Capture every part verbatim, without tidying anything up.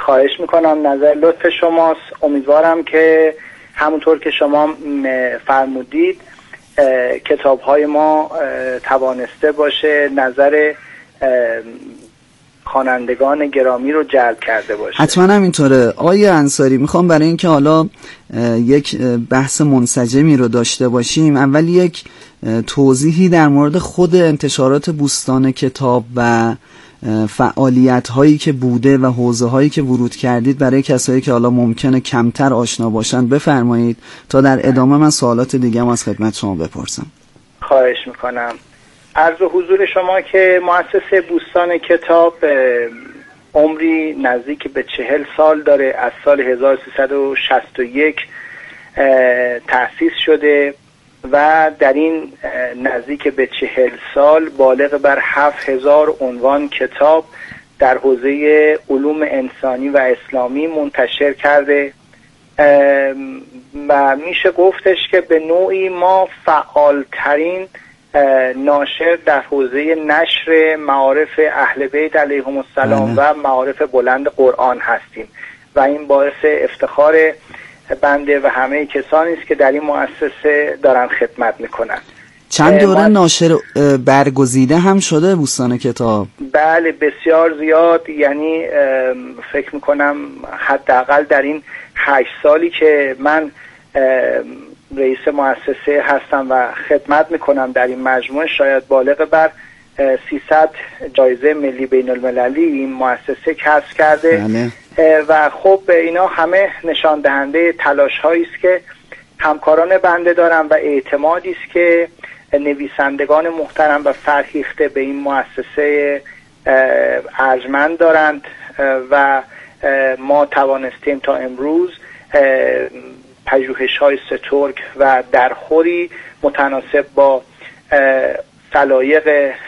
خواهش میکنم، نظر لطف شماست. امیدوارم که همونطور که شما فرمودید کتاب های ما توانسته باشه نظر خوانندگان گرامی رو جلب کرده باشه. حتما همینطوره. آقای انصاری، میخوام برای اینکه حالا یک بحث منسجمی رو داشته باشیم اول یک توضیحی در مورد خود انتشارات بوستان کتاب و فعالیت هایی که بوده و حوزه هایی که ورود کردید برای کسایی که حالا ممکنه کمتر آشنا باشن بفرمایید تا در ادامه من سوالات دیگه هم از خدمت شما بپرسم. خواهش میکنم. عرض حضور شما که مؤسسه بوستان کتاب عمری نزدیک به چهل سال داره. از سال هزار و سیصد و شصت و یک تأسیس شده و در این نزدیک به چهل سال بالغ بر هفت هزار عنوان کتاب در حوزه علوم انسانی و اسلامی منتشر کرده و میشه گفتش که به نوعی ما فعالترین ناشر در حوزه نشر معارف اهل بیت علیهم السلام و معارف بلند قرآن هستیم و این باعث افتخار بنده و همه کسانی است که در این مؤسسه دارن خدمت میکنن. چند دوره ناشر برگزیده هم شده بوستان کتاب؟ بله بسیار زیاد، یعنی فکر میکنم حداقل در این هشت سالی که من رئیس مؤسسه هستم و خدمت میکنم در این مجموعه شاید بالغ بر سیصد جایزه ملی بین المللی این مؤسسه کسب کرده. بله. و خب اینا همه نشان دهنده تلاش هایی است که همکاران بنده دارن و اعتمادی است که نویسندگان محترم و فرهیخته به این مؤسسه ارجمند دارند و ما توانستیم تا امروز پژوهش‌های سترگ و درخوری متناسب با سلایق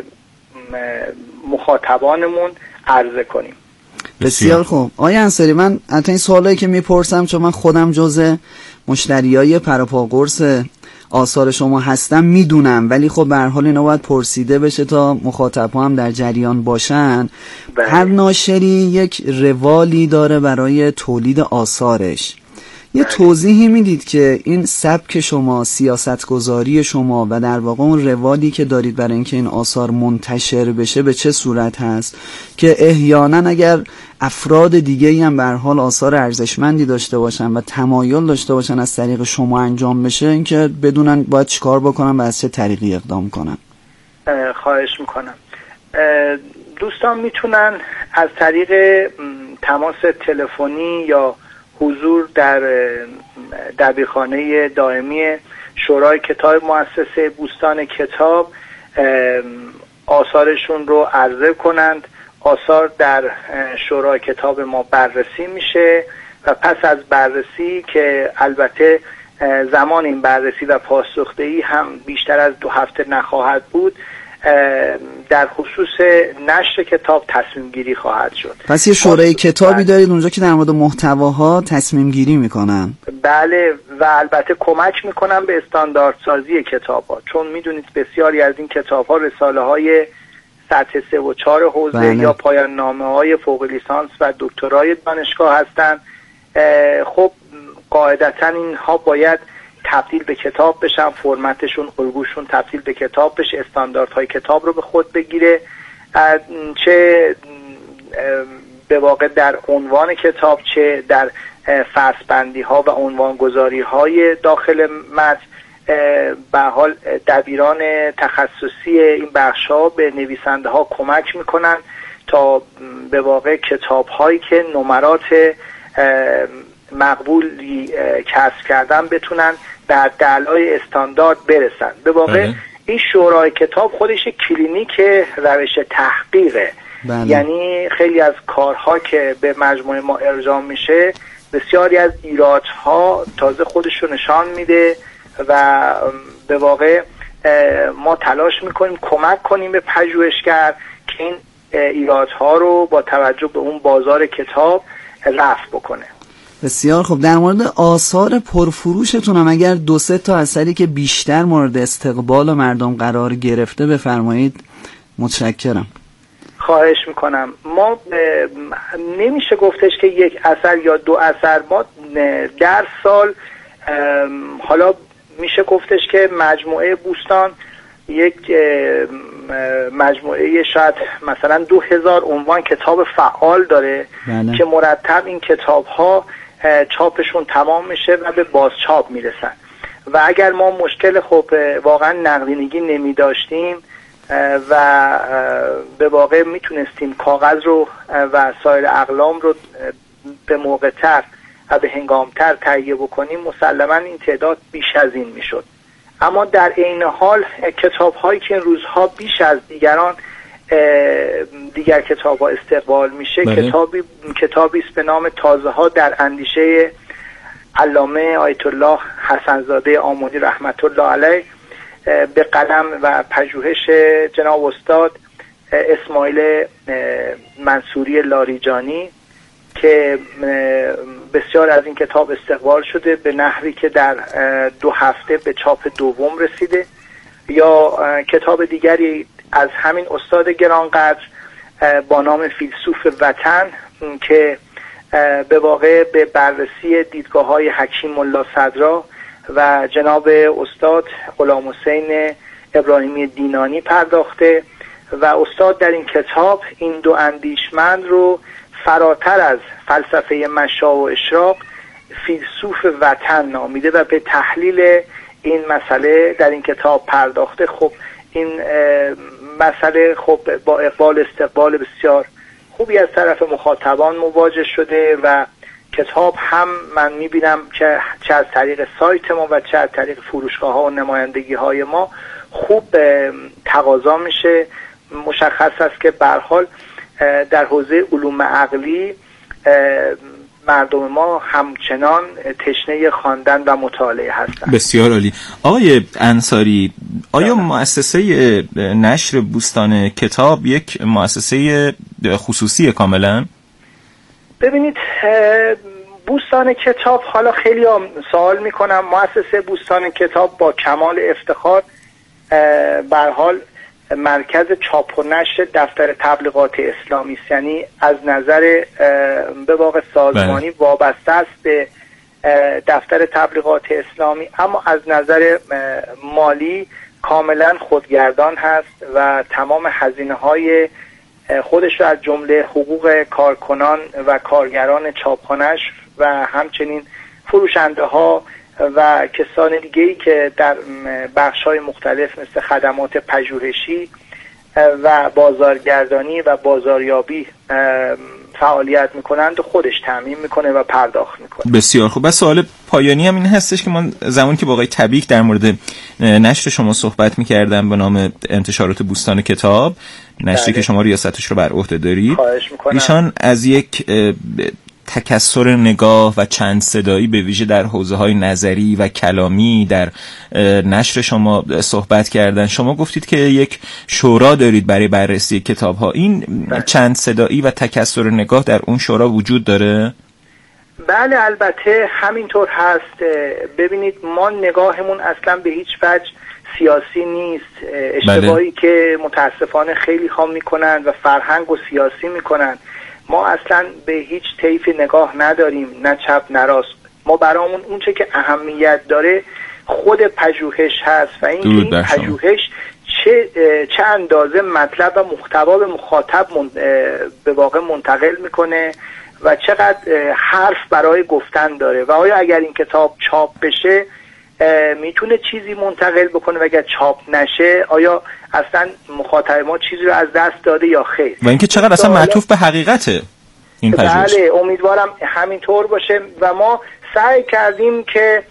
مخاطبانمون عرضه کنیم. بسیار خوب. آقای انصاری، من حتی این سوالایی که میپرسم چون من خودم جزء مشتریای پروپاگورس آثار شما هستم میدونم، ولی خب به هر حال اینا باید پرسیده بشه تا مخاطب‌ها هم در جریان باشن. بله. هر ناشری یک روالی داره برای تولید آثارش. یه توضیحی میدید که این سبک شما، سیاستگذاری شما و در واقع اون روالی که دارید برای اینکه این آثار منتشر بشه به چه صورت هست که احیانا اگر افراد دیگه‌ای هم به هر حال آثار ارزشمندی داشته باشن و تمایل داشته باشن از طریق شما انجام بشه، اینکه بدونن باید چیکار بکنن و از چه طریقی اقدام کنن؟ خواهش میکنم. دوستان میتونن از طریق تماس تلفنی یا حضور در دبیرخانه دائمی شورای کتاب مؤسسه بوستان کتاب آثارشون رو عرضه کنند. آثار در شورای کتاب ما بررسی میشه و پس از بررسی که البته زمان این بررسی و پاسخدهی هم بیشتر از دو هفته نخواهد بود، در خصوص نشر کتاب تصمیم گیری خواهد شد. پس یه شورای کتابی دارید اونجا که در مورد محتواها تصمیم گیری میکنن؟ بله، و البته کمک میکنن به استانداردسازی کتاب ها، چون میدونید بسیاری از این کتاب ها رساله های سطح سه و چهار حوزه بله. یا پایان نامه های فوق لیسانس و دکترای دانشگاه هستند. خب قاعدتا اینها باید تبدیل به کتاب بشن، فرمتشون، الگوشون تبدیل به کتاب بشه، استانداردهای کتاب رو به خود بگیره، چه به واقع در عنوان کتاب چه در فصل‌بندی ها و عنوان گذاری های داخل متن. به حال دبیران تخصصی این بخش ها به نویسنده ها کمک میکنن تا به واقع کتاب هایی که نمرات مقبولی کسب کردن بتونن در دلایل استاندارد برسن. به واقع بله. این شورای کتاب خودش کلینیک روش تحقیقه. بله. یعنی خیلی از کارها که به مجموعه ما ارجاع میشه بسیاری از ایرادها تازه خودش رو نشان میده و به واقع ما تلاش میکنیم کمک کنیم به پژوهشگر که این ایرادها رو با توجه به اون بازار کتاب رفع بکنه. بسیار خوب. در مورد آثار پرفروشتون هم اگر دو سه تا اثری که بیشتر مورد استقبال مردم قرار گرفته بفرمایید. متشکرم. خواهش میکنم. ما نمیشه گفتش که یک اثر یا دو اثر، ما در سال حالا میشه گفتش که مجموعه بوستان یک مجموعه شاید مثلا دو هزار عنوان کتاب فعال داره بله. که مرتب این کتاب ها چاپشون تمام میشه و به بازچاپ میرسن و اگر ما مشکل خب واقعا نقدینگی نمی داشتیم و به واقع میتونستیم کاغذ رو و سایر اقلام رو به موقع تر و به هنگام تر تهیه بکنیم مسلما این تعداد بیش از این میشد. اما در عین حال کتاب هایی که این روزها بیش از دیگران دیگر کتاب ها استقبال میشه بله. کتابی کتابی است به نام تازه ها در اندیشه علامه آیت الله حسن‌زاده آملی رحمت الله علیه به قلم و پژوهش جناب استاد اسماعیل منصوری لاریجانی که بسیار از این کتاب استقبال شده به نحوی که در دو هفته به چاپ دوم رسیده. یا کتاب دیگری از همین استاد گرانقدر با نام فیلسوف وطن که به واقع به بررسی دیدگاه‌های حکیم ملا صدرا و جناب استاد غلام حسین ابراهیمی دینانی پرداخته و استاد در این کتاب این دو اندیشمند رو فراتر از فلسفه مشا و اشراق فیلسوف وطن نامیده و به تحلیل این مسئله در این کتاب پرداخته. خب این مسئله خب با اقبال استقبال بسیار خوبی از طرف مخاطبان مواجه شده و کتاب هم من میبینم که چه از طریق سایت ما و چه از طریق فروشگاه ها و نمایندگی های ما خوب تقاضا میشه. مشخص است که به هر حال در حوزه علوم عقلی مردم ما همچنان تشنه خواندن و مطالعه هستند. بسیار عالی. آقای انصاری، آیا مؤسسه نشر بوستان کتاب یک مؤسسه خصوصی کاملا؟ ببینید بوستان کتاب، حالا خیلی هم سوال میکنم، مؤسسه بوستان کتاب با کمال افتخار به هر حال مرکز چاپ و نشر دفتر تبلیغات اسلامی است، یعنی از نظر به واقع سازمانی بله. وابسته است به دفتر تبلیغات اسلامی، اما از نظر مالی کاملا خودگردان هست و تمام هزینه های خودش را از جمله حقوق کارکنان و کارگران چاپخانه‌اش و همچنین فروشنده ها و کسان دیگه‌ای که در بخش‌های مختلف مثل خدمات پژوهشی و بازارگردانی و بازاریابی فعالیت میکنند و خودش تامین میکنه و پرداخت میکنه. بسیار خوب. بس سوال پایانی هم این هستش که من زمانی که با آقای تبریک در مورد نشر شما صحبت میکردم به نام انتشارات بوستان کتاب، نشری که شما ریاستش رو بر عهده دارید، ایشان از یک تکثر نگاه و چند صدایی به ویژه در حوزه‌های نظری و کلامی در نشر شما صحبت کردن. شما گفتید که یک شورا دارید برای بررسی کتاب‌ها. این بله. چند صدایی و تکثر نگاه در اون شورا وجود داره؟ بله البته همینطور هست. ببینید ما نگاهمون اصلا به هیچ وجه سیاسی نیست. اشتباهی بله. که متاسفانه خیلی ها میکنن و فرهنگ و سیاسی میکنن. ما اصلا به هیچ طیفی نگاه نداریم، نه چپ نه راست. ما برامون اون چه که اهمیت داره خود پژوهش هست و این این پژوهش چه چه اندازه مطلب و محتوا به مخاطب به واقع منتقل میکنه و چقدر حرف برای گفتن داره و آیا اگر این کتاب چاپ بشه میتونه چیزی منتقل بکنه و اگر چاپ نشه آیا اصلا مخاطب ما چیزی رو از دست داده یا خیر. و اینکه چقدر اصلا معطوف به حقیقته این پژوهش. بله امیدوارم همینطور باشه و ما سعی کردیم که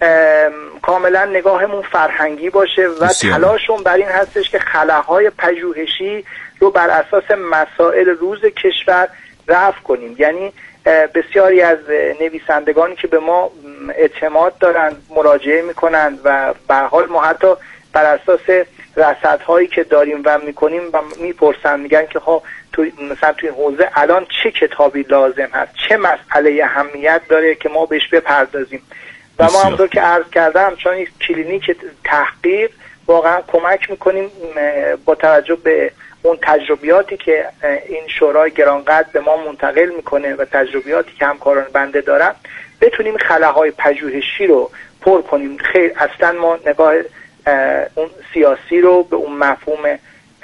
کاملا نگاهمون فرهنگی باشه و تلاشمون بر این هستش که خلاهای پژوهشی رو بر اساس مسائل روز کشور رفع کنیم. یعنی بسیاری از نویسندگانی که به ما اعتماد دارن مراجعه میکنن و به هر حال ما حتی بر اساس رصدهایی که داریم و میکنیم و میپرسن میگن که ها تو مثلا توی حوزه الان چه کتابی لازم هست، چه مسئله اهمیت داره که ما بهش بپردازیم و ما همونطور که عرض کردم چون یک کلینیک تحقیق واقعا کمک میکنیم با توجه به اون تجربیاتی که این شورای گرانقدر به ما منتقل میکنه و تجربیاتی که همکاران بنده دارن بتونیم خلاهای پژوهشی رو پر کنیم. خیر اصلا ما نگاه اون سیاسی رو به اون مفهوم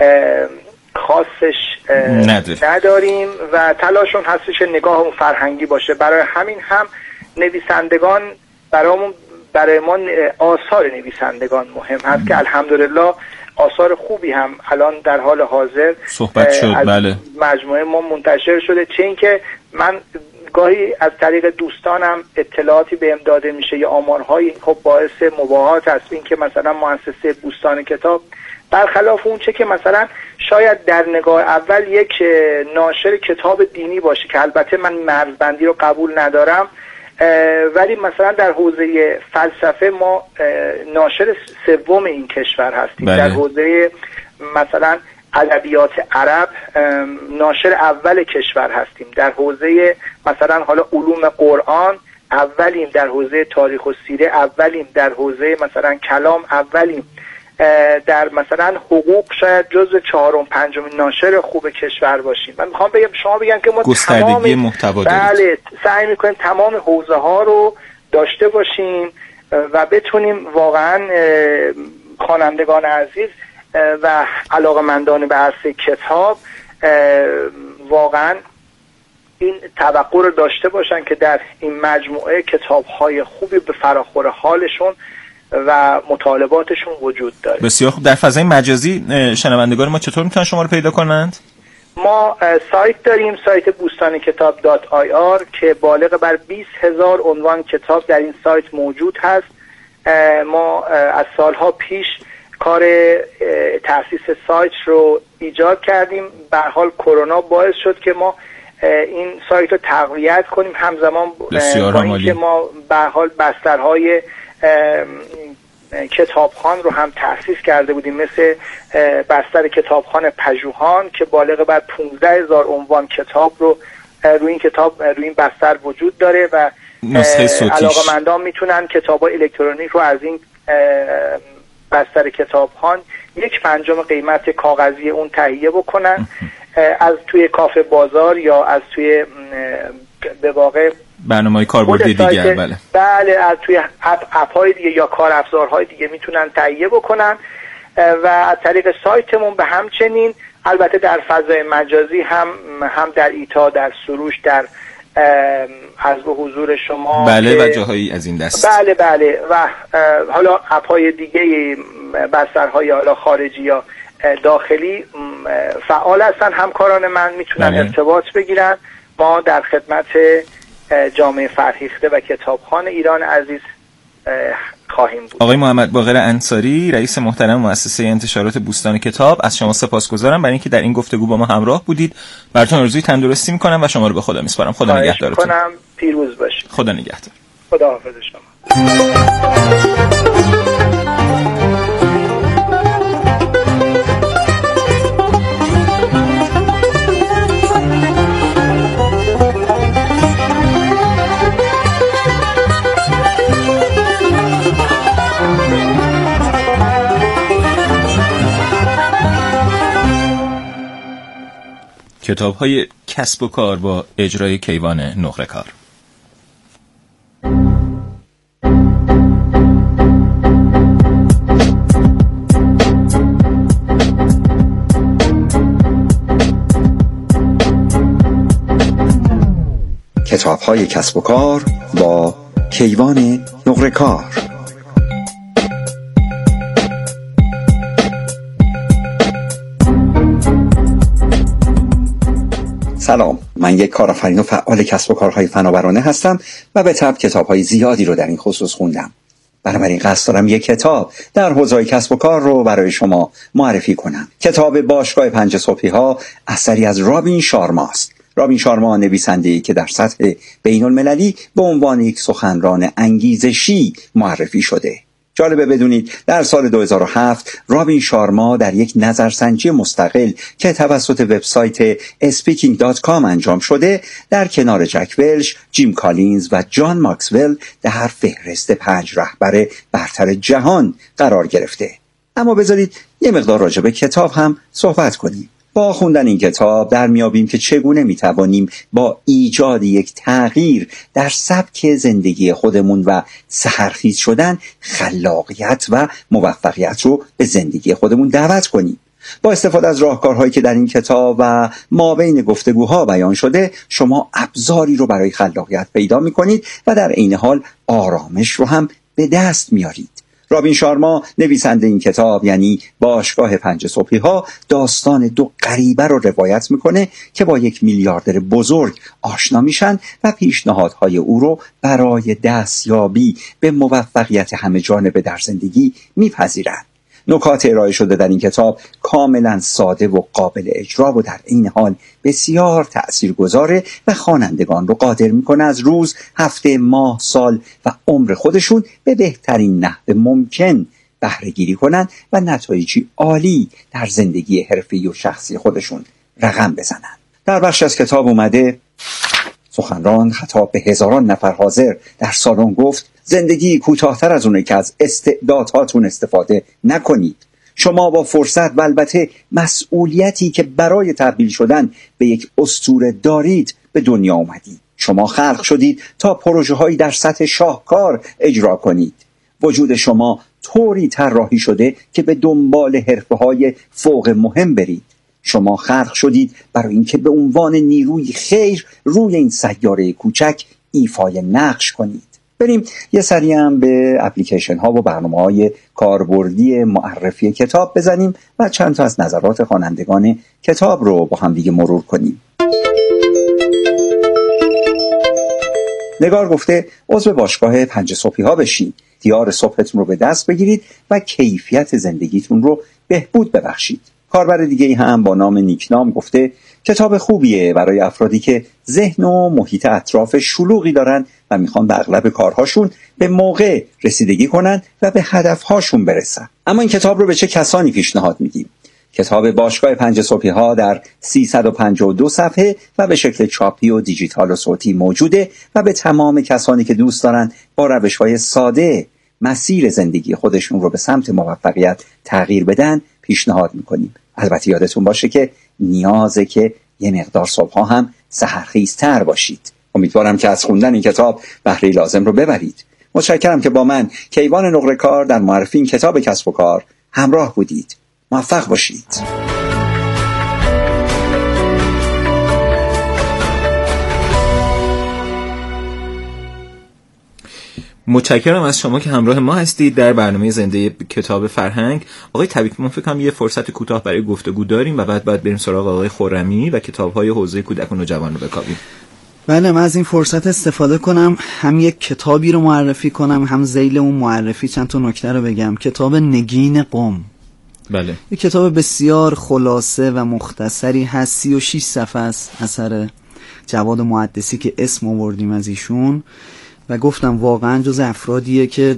خاصش نداریم و تلاشون هستش نگاه اون فرهنگی باشه. برای همین هم نویسندگان برامون برای ما آثار نویسندگان مهم هست که الحمدلله آثار خوبی هم الان در حال حاضر صحبت شد. بله مجموعه ما منتشر شده، چه این که من گاهی از طریق دوستانم اطلاعاتی بهم داده میشه یا آمارهایی خب باعث مباهات هست. این که مثلا مؤسسه بوستان کتاب برخلاف اون چه که مثلا شاید در نگاه اول یک ناشر کتاب دینی باشه که البته من مرزبندی رو قبول ندارم، ولی مثلا در حوزه فلسفه ما ناشر سوم این کشور هستیم. بله. در حوزه مثلا ادبیات عرب ناشر اول کشور هستیم. در حوزه مثلا حالا علوم قرآن اولیم، در حوزه تاریخ و سیره اولیم، در حوزه مثلا کلام اولیم، در مثلا حقوق شاید جزو چهارم پنجم ناشر خوب کشور باشیم. من میخوام بگم شما بگم که ما گستردگی محتوا دارید. بله سعی میکنیم تمام حوزه ها رو داشته باشیم و بتونیم واقعا خوانندگان عزیز و علاقه‌مندان به عرصه کتاب واقعا این توقع رو داشته باشن که در این مجموعه کتاب‌های خوبی به فراخور حالشون و مطالباتشون وجود داره. بسیار خوب. در فضای مجازی شنوندگان ما چطور میتونن شما رو پیدا کنند؟ ما سایت داریم، سایت بوستان کتاب دات آی آر که بالغ بر بیست هزار عنوان کتاب در این سایت موجود هست. ما از سالها پیش کار تأسیس سایت رو ایجاد کردیم. به هر حال کرونا باعث شد که ما این سایت رو تقویت کنیم، همزمان با اینکه ما به هر حال بسترهای کتابخوان رو هم تأسیس کرده بودیم، مثل بستر کتابخوان پژوهان که بالغ بر پانزده هزار عنوان کتاب رو روی این کتاب روی این بستر وجود داره و علاقه‌مندان میتونن کتاب‌های الکترونیک رو از این بستر کتابخوان یک پنجم قیمت کاغذی اون تهیه بکنن از توی کافه بازار یا از توی به واقع برنامه‌های کاربردی دیگه. بله بله از توی اپ اپ‌های دیگه یا کار افزارهای دیگه میتونن تهیه بکنن و از طریق سایتمون به همچنین البته در فضای مجازی هم هم در ایتا، در سروش، در از به حضور شما بله و جاهایی از این دست. بله بله و حالا اپ‌های دیگه بسترهای حالا خارجی یا داخلی فعال هستن. همکاران من میتونن بله. ارتباط بگیرن. ما در خدمت جامعه فرهیخته و کتابخوان ایران عزیز خواهیم بود. آقای محمد باقر انصاری، رئیس محترم مؤسسه انتشارات بوستان کتاب، از شما سپاسگزارم برای اینکه در این گفتگو با ما همراه بودید. براتون آرزوی تندرستی میکنم و شما رو به خدا میسپارم. خدا نگهدارتون. خواهش میکنم. پیروز باشید. خدا نگهدار. خدا حافظ شما. کتاب‌های کسب و کار با اجرای کیوان نقره‌کار. کتاب‌های کسب و کار با کیوان نقره‌کار. سلام، من یک کارآفرین و فعال کسب و کارهای فناورانه هستم و به طبع کتاب‌های زیادی رو در این خصوص خوندم. بنابراین قصد دارم یک کتاب در حوزه کسب و کار رو برای شما معرفی کنم. کتاب باشگاه پنج صبحی‌ها اثری از رابین شارما است. رابین شارما نویسنده‌ای که در سطح بین‌المللی به عنوان یک سخنران انگیزشی معرفی شده. جالبه بدونید در سال دو هزار و هفت رابین شارما در یک نظرسنجی مستقل که توسط وبسایت اسپیکینگ دات کام انجام شده در کنار جک ولش، جیم کالینز و جان ماکسول در فهرست پنج رهبر برتر جهان قرار گرفته. اما بذارید یه مقدار راجع به کتاب هم صحبت کنیم. با خوندن این کتاب در میابیم که چگونه میتوانیم با ایجاد یک تغییر در سبک زندگی خودمون و سحرخیز شدن خلاقیت و موفقیت رو به زندگی خودمون دعوت کنیم. با استفاده از راهکارهایی که در این کتاب و مابین گفتگوها بیان شده، شما ابزاری رو برای خلاقیت پیدا میکنید و در عین حال آرامش رو هم به دست میارید. رابین شارما نویسنده این کتاب یعنی باشگاه پنج صبحی ها داستان دو غریبه رو روایت میکنه که با یک میلیاردر بزرگ آشنا میشن و پیشنهادهای او رو برای دستیابی به موفقیت همه جانبه در زندگی میپذیرن. نکات ارائه شده در این کتاب کاملا ساده و قابل اجرا و در این حال بسیار تأثیرگذاره و خوانندگان رو قادر میکنه از روز، هفته، ماه، سال و عمر خودشون به بهترین نحو ممکن بهره گیری کنن و نتایجی عالی در زندگی حرفی و شخصی خودشون رقم بزنن. در بخش از کتاب اومده سخنران خطاب به هزاران نفر حاضر در سالن گفت: زندگی کوتاه‌تر از اونه که از استعدادهاتون استفاده نکنید. شما با فرصت و البته مسئولیتی که برای تبدیل شدن به یک اسطوره دارید به دنیا اومدید. شما خلق شدید تا پروژه‌هایی در سطح شاهکار اجرا کنید. وجود شما طوری طراحی شده که به دنبال حرفه‌های فوق مهم برید. شما خلق شدید برای اینکه به عنوان نیروی خیر روی این سیاره کوچک ایفای نقش کنید. بریم یه سری هم به اپلیکیشن ها و برنامه های کاربردی معرفی کتاب بزنیم و چند تا از نظرات خوانندگان کتاب رو با هم دیگه مرور کنیم. نگار گفته عضو باشگاه پنج صبحی ها بشین، دیار صبحتون رو به دست بگیرید و کیفیت زندگیتون رو بهبود ببخشید. کاربر دیگه هم با نام نیکنام گفته کتاب خوبیه برای افرادی که ذهن و محیط اطراف شلوغی دارن و میخوان به اغلب کارهاشون به موقع رسیدگی کنن و به هدفهاشون برسن. اما این کتاب رو به چه کسانی پیشنهاد میدیم؟ کتاب باشگاه پنج صبحی ها در سیصد و پنجاه و دو صفحه و به شکل چاپی و دیجیتال و صوتی موجوده و به تمام کسانی که دوست دارن با روش‌های ساده مسیر زندگی خودشون رو به سمت موفقیت تغییر بدن پیشنهاد میکنیم. البته یادتون باشه که نیازه که یه مقدار صبح‌ها هم سحرخیزتر باشید. امیدوارم که از خوندن این کتاب بهره لازم رو ببرید. متشکرم که با من کیوان نقره کار در معرفی این کتاب کسب و کار همراه بودید. موفق باشید. متشکرم از شما که همراه ما هستید در برنامه زنده کتاب فرهنگ. آقای طبیب، من فکر کنم یه فرصت کوتاه برای گفتگو داریم و بعد باید بریم سراغ آقای خرمی و کتاب‌های حوزه کودکان و جوان رو بکاویم. بله، من از این فرصت استفاده کنم، هم یک کتابی رو معرفی کنم، هم ذیل اون معرفی چند تا نکته رو بگم. کتاب نگین قم. بله. یک کتاب بسیار خلاصه و مختصری هست، سی و شش صفحه است، اثر جواد محدثی که اسم آوردیم از ایشون و گفتم واقعا جز افرادیه که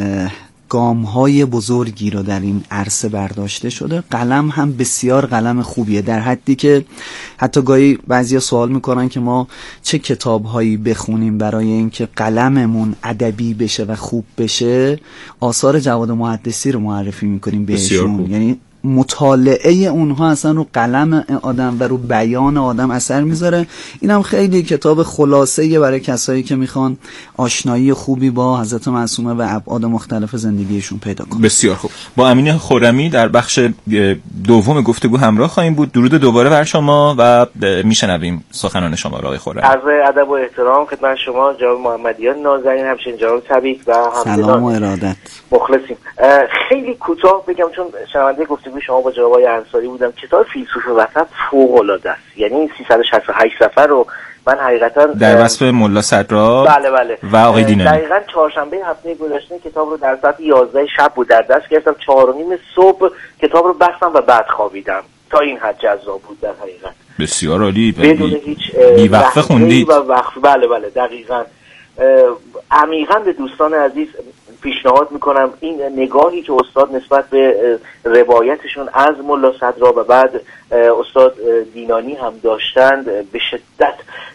گام‌های بزرگی رو در این عرصه برداشته شده. قلم هم بسیار قلم خوبیه، در حدی که حتی گاهی بعضیا سوال میکنن که ما چه کتاب‌هایی بخونیم برای اینکه قلممون ادبی بشه و خوب بشه. آثار جواد محدثی رو معرفی میکنیم بهشون، یعنی مطالعه اونها اصلا رو قلم آدم و رو بیان آدم اثر میذاره. اینم خیلی کتاب خلاصه‌ایه برای کسایی که میخوان آشنایی خوبی با حضرت معصومه و ابعاد مختلف زندگیشون پیدا کنن. بسیار خوب. با امین خرمی در بخش دوم گفتگو همراه خواهیم بود. درود دوباره بر شما و میشنویم سخنان شما را آقای خرمی. عرض ادب و احترام خدمت شما جناب محمدیان نازنین، همچنین جناب طبیب و همچنین سلام و ارادت. مخلصیم. خیلی کوتاه بگم چون شنونده گفتگو شما با جناب آقای انصاری بودم. کتاب فیلسوف وسط فوق العاده است، یعنی سیصد و شصت و هشت صفحه رو من حقیقتا در وصف ملا صدرا بله بله و آقای دینانی دقیقاً چهارشنبه هفته گذشته کتاب رو در ساعت یازده شب بود در دست گرفتم، چهار و نیم صبح کتاب رو بستم و بعد خوابیدم. تا این حد جذاب بود در حقیقت. بسیار عالی. بدون هیچ بی وقفه خوندید و وقف. بله بله دقیقاً. عمیقاً به دوستان عزیز پیشنهاد میکنم این نگاهی که استاد نسبت به روایتشون از ملا صدرا و بعد استاد دینانی هم داشتند به شدت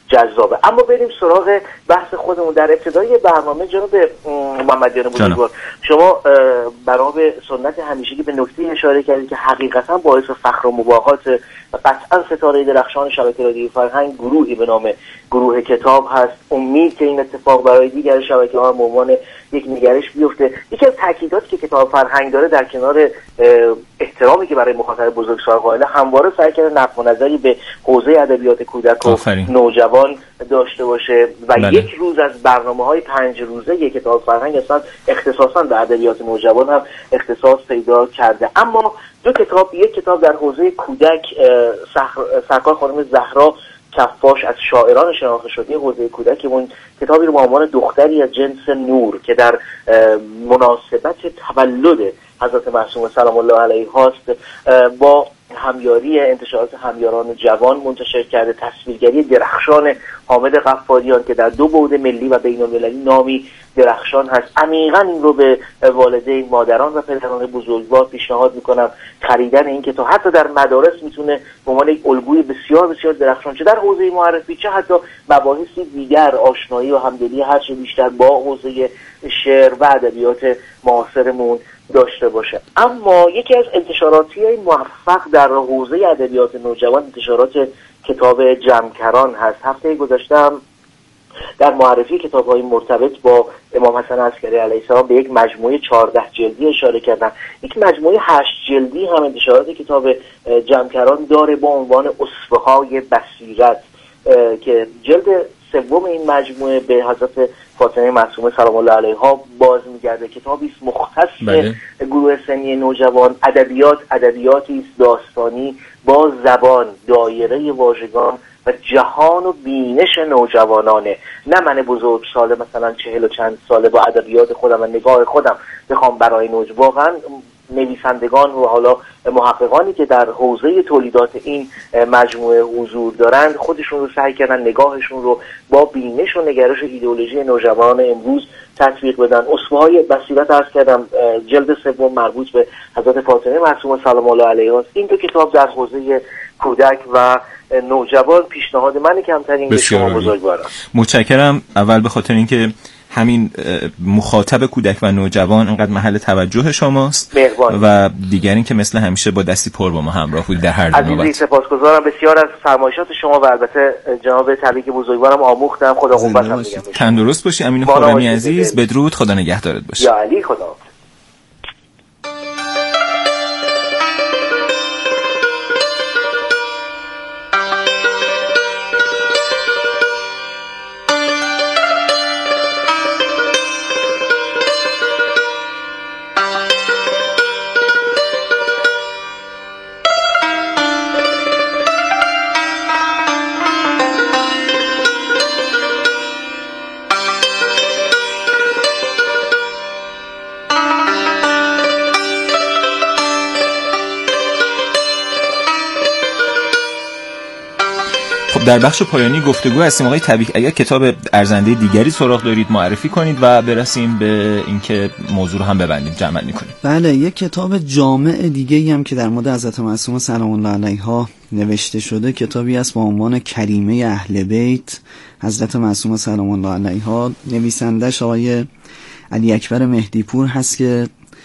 جذابه. اما بریم سراغ بحث خودمون. در ابتدای برنامه جناب محمدیان بزرگوار شما بنا به سنت همیشگی به نکته اشاره کردید که حقیقتا باعث فخر و مباهات و قطعا ستاره درخشان شبکه رادیوی فرهنگ گروهی به نام گروه کتاب هست. امید که این اتفاق برای دیگر شبکه ها به عنوان یک نگرش بیفته. یکی از تاکیداتی که کتاب فرهنگ داره در کنار احترامی که برای مخاطب بزرگسال قائله، همواره سعی کرده نقد و نظری به حوزه ادبیات کودک و نوجوان داشته باشه و بله. یک روز از برنامه‌های پنج روزه کتاب فرهنگ اصلا اختصاصا به ادبیات نوجوان هم اختصاص پیدا کرده. اما دو کتاب، یک کتاب در حوزه کودک، سرکار خانم زهرا کفاش از شاعران شناخته شده حوزه کودکمون کتابی رو با عنوان دختری از جنس نور که در مناسبت تولد حضرت معصومه سلام الله علیها است با همیاری انتشارات همیاران جوان منتشر کرده. تصویرگری درخشان حامد غفاریان که در دو بعد ملی و بین‌المللی نامی درخشان هست. عمیقاً این رو به والدین، مادران و پدران بزرگوار پیشنهاد میکنم خریدن این کتاب. حتی در مدارس میتونه به عنوان یک الگوی بسیار بسیار درخشان چه در حوزه معرفی چه حتی مباحثی دیگر آشنایی و همدلی هر چه بیشتر با حوزه شعر و ادبیات معاصرمون داشته باشه. اما یکی از انتشاراتی موفق در حوزه ادبیات نوجوان انتشارات کتاب جمکران هست. هفته گذشته در معرفی کتاب‌های مرتبط با امام حسن عسکری علیه السلام به یک مجموعه چهارده جلدی اشاره کردن. یک مجموعه هشت جلدی هم انتشارات کتاب جمکران داره با عنوان اسوه‌های بصیرت که جلد سوم این مجموعه به حضرت فاطمه معصومه سلام الله علیها باز می‌گرده. کتابی است مختص به گروه سنی نوجوان. ادبیات ادبیاتی است داستانی با زبان، دایره واژگان و جهان و بینش نوجوانانه. نه من بزرگ ساله مثلا چهل و چند ساله با ادبیات خودم و نگاه خودم بخوام برای نوجوان. واقعا نویسندگان و حالا محققانی که در حوزه تولیدات این مجموعه حضور دارند خودشون رو سعی کردن نگاهشون رو با بینش و نگرش ایدئولوژی نوجوانان امروز تطبیق بدن. اسوه‌های بصیرت عرض کردم جلد سوم مربوط به حضرت فاطمه معصومه سلام الله علیها است. این دو کتاب در حوزه کودک و نوجوان پیشنهاد من کمترین به شما بزرگوارم. متشکرم. اول به خاطر اینکه همین مخاطب کودک و نوجوان انقدر محل توجه شماست مهربان. و دیگر این که مثل همیشه با دستی پر با ما همراه بودید در هر دو نوبت. سپاسگزارم بسیار از فرمایشات شما و البته جناب تبریک بزرگوارم آموختم. خدا قوتم میگم. تندرست باشی امین خرمی عزیز. بدرود. خدا نگهدارت باشه. یا علی. خدا. در بخش پایانی گفتگو هستیم. آقای تبیک اگر کتاب ارزنده دیگری سراغ دارید معرفی کنید و برسیم به اینکه موضوع رو هم ببندیم، جمع کنیم. بله، یک کتاب جامع دیگه‌ای هم که در مورد حضرت معصومه سلام الله علیها نوشته شده کتابی است با عنوان کریمه اهل بیت حضرت معصومه سلام الله علیها. نویسندش آقای علی اکبر مهدی پور هست که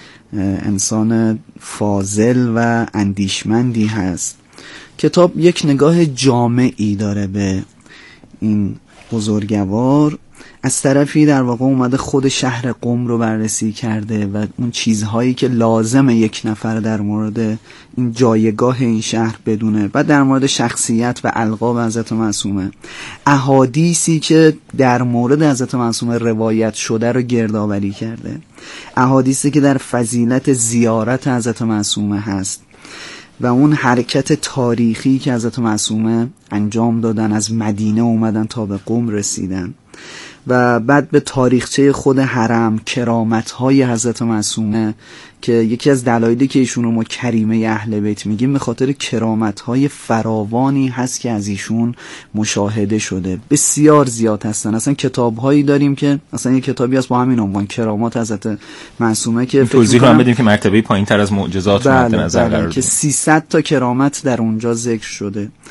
انسان فاضل و اندیشمندی هست. کتاب یک نگاه جامعی داره به این بزرگوار. از طرفی در واقع اومده خود شهر قم رو بررسی کرده و اون چیزهایی که لازم یک نفر در مورد این جایگاه این شهر بدونه و در مورد شخصیت و القاب حضرت معصومه، احادیثی که در مورد حضرت معصومه روایت شده رو گردآوری کرده، احادیثی که در فضیلت زیارت حضرت معصومه هست و اون حرکت تاریخی که حضرت معصومه انجام دادن، از مدینه اومدن تا به قم رسیدن و بعد به تاریخچه خود حرم، کرامت‌های حضرت معصومه که یکی از دلایلی که ایشون رو ما کریمه اهل بیت میگیم به خاطر کرامت‌های فراوانی هست که از ایشون مشاهده شده. بسیار زیاد هستن. اصلا کتاب‌هایی داریم که اصلا یک کتابی هست با همین عنوان کرامات حضرت معصومه که توضیح هم بدیم که مرتبه پایین‌تر از معجزات مد نظر قرار که سیصد تا کرامت در اونجا ذکر شده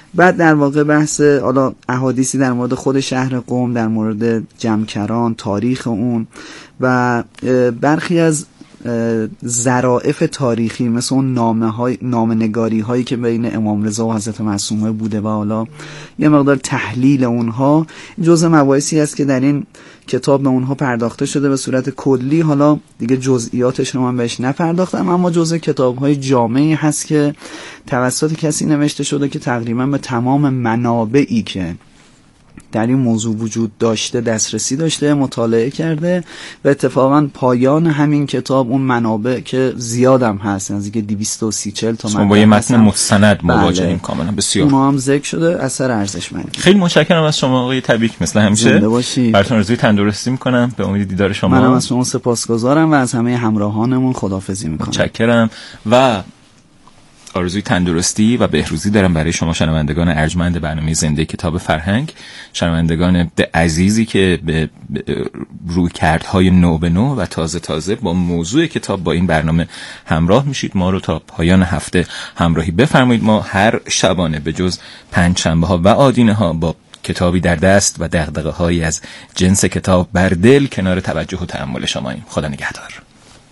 بعد در واقع بحث حالا احادیثی در مورد خود شهر قم، در مورد جمکران، تاریخ اون و برخی از ظرافت تاریخی مثل اون نامه های نامه نگاری هایی که بین امام رضا و حضرت معصومه بوده و حالا یه مقدار تحلیل اونها جزء مباحثی است که در این کتاب به اونها پرداخته شده به صورت کلی. حالا دیگه جزئیاتش رو من بهش نپرداختم، اما جزء کتاب های جامعی هست که توسط کسی نوشته شده که تقریبا به تمام منابعی که در این موضوع وجود داشته دسترسی داشته، مطالعه کرده و اتفاقا پایان همین کتاب اون منابع که زیادم هست، نزدیک دویست و سی چهل تا با یه متن مستند مواجهیم کاملا بسیار. اونها هم ذکر شده، اثر ارزشمندی. خیلی متشکرم از شما آقای تبریک، مثل همیشه براتون آرزوی تندرستی میکنم، به امید دیدار شما. منم از شما سپاسگزارم و از همه همراهانمون خداحافظی میکنم. متشکرم و آرزوی تندرستی و بهروزی دارم برای شما شنوندگان ارجمند برنامه زنده کتاب فرهنگ، شنوندگان عزیزی که به رویکردهای نو به نو و تازه تازه با موضوع کتاب با این برنامه همراه میشید. ما رو تا پایان هفته همراهی بفرمایید. ما هر شبانه به جز پنج شنبه ها و آدینه ها با کتابی در دست و دغدغه هایی از جنس کتاب بر دل کنار توجه و تأمل شماییم. خدا نگهدار.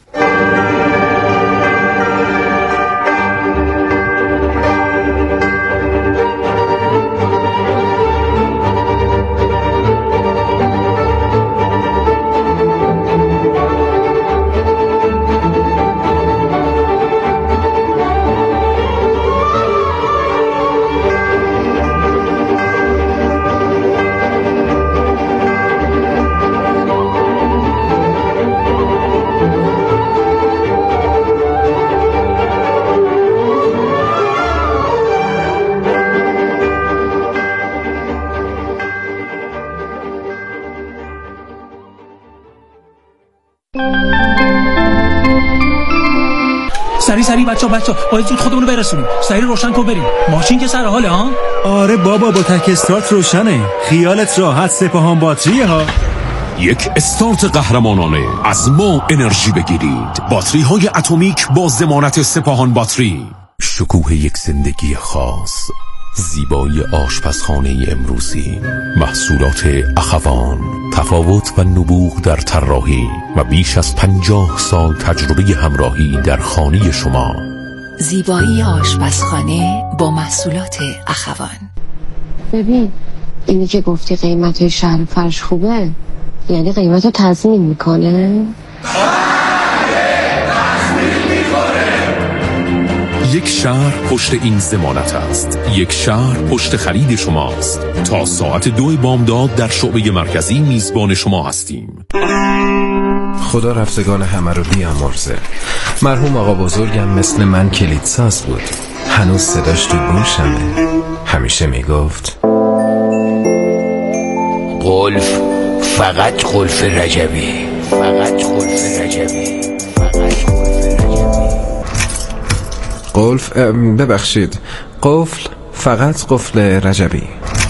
سری سری بچا بچا باید زود خودمون رو برسونیم. سری روشن کن بریم. ماشین که سر حاله ها؟ آره بابا با تک استارت روشنه. خیالت راحت، سپاهان باتریه ها. یک استارت قهرمانانه از ما انرژی بگیرید. باتری های اتمیک با ضمانت سپاهان باتری. شکوه یک زندگی خاص، زیبایی آشپزخانه امروزی، محصولات اخوان، تفاوت و نبوغ در طراحی و بیش از پنجاه سال تجربه همراهی در خانه شما. زیبایی آشپزخانه با محصولات اخوان. ببین اینی که گفتی قیمت شهر فرش خوبه، یعنی قیمت رو تضمین میکنه؟ یک شهر پشت این ضمانت است. یک شهر پشت خرید شماست. تا ساعت دو بامداد در شعبه مرکزی میزبان شما هستیم. خدا رفتگان همه رو بیامرزه. مرحوم آقا بزرگم مثل من کلیدساز بود. هنوز صداش تو گوشمه. همیشه میگفت قلف فقط قلف رجبی، فقط قلف رجبی، فقط قلف رجبی. قلف ببخشید قفل فقط قفل رجبی.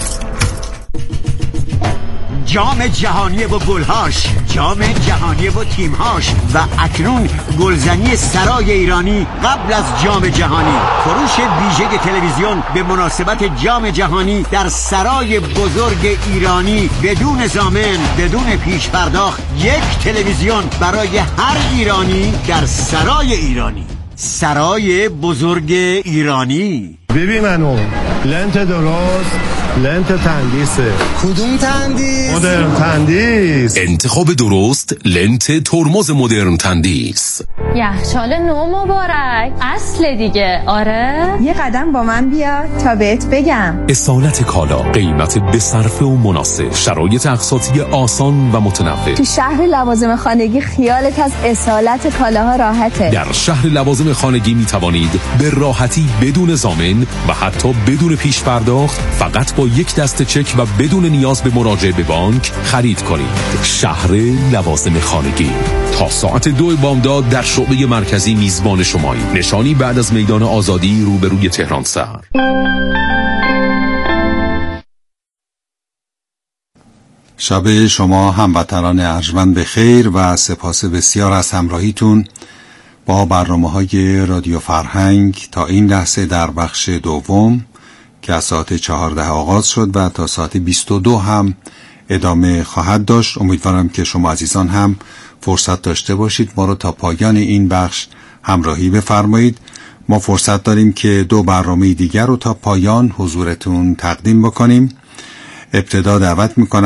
جام جهانی و گلهاش، جام جهانی و تیمهاش و اکنون گلزنی سرای ایرانی قبل از جام جهانی. فروش ویژه تلویزیون به مناسبت جام جهانی در سرای بزرگ ایرانی بدون ضامن، بدون پیش پرداخت. یک تلویزیون برای هر ایرانی در سرای ایرانی. سرای بزرگ ایرانی. ببین منو لنت درست، لنت تندیسه. کدوم تندیس؟ مدرن تندیس. انتخاب درست، لنت ترمز مدرن تندیس. یخچال نو مبارک، اصل دیگه. آره یه قدم با من بیا تا بهت بگم. اصالت کالا، قیمت به صرفه و مناسب، شرایط اقساطی آسان و متنوع. تو شهر لوازم خانگی خیالت از اصالت کالاها راحته. در شهر لوازم خانگی می توانید به راحتی بدون ضامن و حتی بدون پیش پرداخت فقط با یک دسته چک و بدون نیاز به مراجعه به بانک خرید کنید. شهر لوازم خانگی تا ساعت دو بامداد در شعبه مرکزی میزبان شماییم. نشانی بعد از میدان آزادی روبروی تهران سر. شب شما هموطنان ارجمند به خیر و سپاس بسیار از همراهیتون با برنامه‌های رادیو فرهنگ تا این لحظه در بخش دوم که از ساعت چهارده آغاز شد و تا ساعت بیست و دو هم ادامه خواهد داشت. امیدوارم که شما عزیزان هم فرصت داشته باشید ما رو تا پایان این بخش همراهی بفرمایید. ما فرصت داریم که دو برنامه دیگر رو تا پایان حضورتون تقدیم بکنیم. ابتدا دعوت میکنم